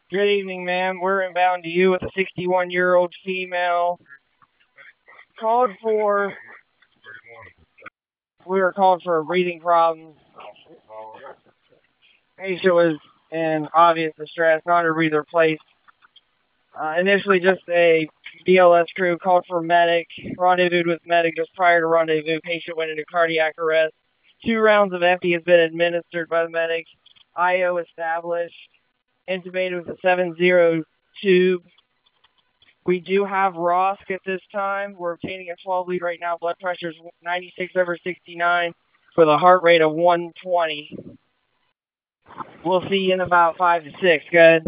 Good evening, ma'am. We're inbound to you with a 61-year-old female. Called for. We were called for a breathing problem. Patient was in obvious distress, not a breather placed. Initially, just a BLS crew called for medic. Rendezvoused with medic just prior to rendezvous. Patient went into cardiac arrest. 2 rounds of epi has been administered by the medic. IO established. Intubated with a 7-0 tube. We do have ROSC at this time. We're obtaining a 12 lead right now. Blood pressure is 96/69 with a heart rate of 120. We'll see you in about 5 to 6. Good.